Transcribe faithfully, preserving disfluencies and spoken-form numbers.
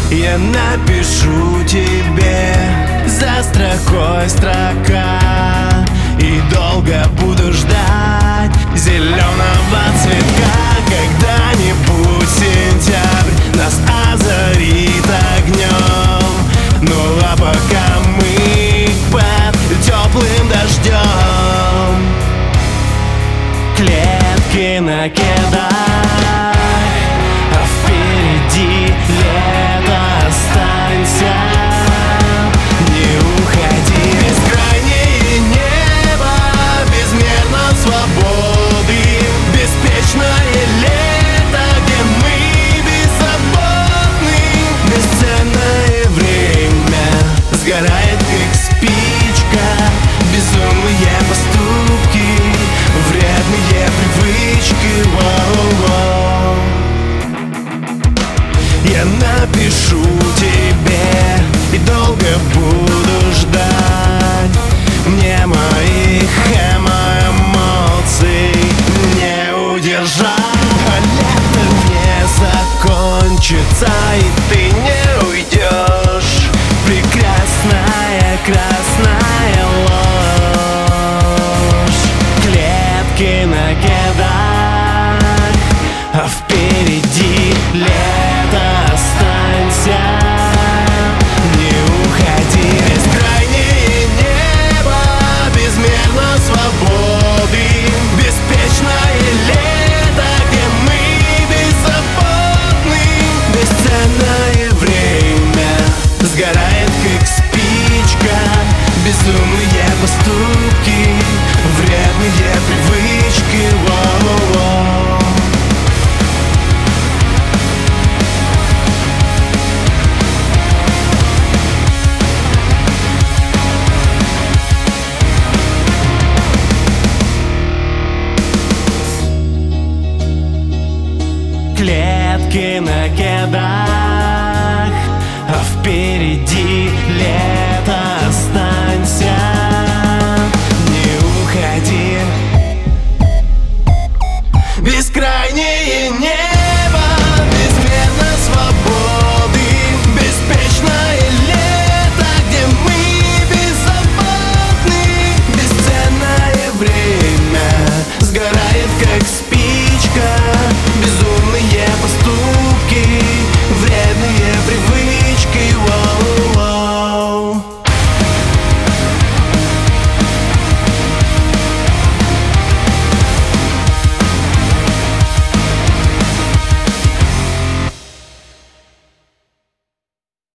Я напишу тебе за строкой строка, и долго буду ждать зеленого цветка. Когда-нибудь сентябрь нас озарит огнем, ну а пока мы под теплым дождем клетки накидай, а впереди лето. Останься, не уходи. Бескрайнее небо, безмерно свободы, беспечное лето, где мы беззаботны. Бесценное время сгорает как спичка, безумные поступки, вредные привычки. Воу-воу. Я напишу тебе и долго буду ждать. Мне моих эмо-эмоций не удержать. А лето не закончится, и ты не уйдешь. Прекрасная красная ложь. Клетки накидай, а впереди лето. Останься, не уходи. Бескрайнее небо, безмерно свободы, беспечное лето, где мы беззаботны. Бесценное время сгорает как спичка, безумные поступки, вредные привычки. Воу-воу. Клетки накидай, а впереди лето.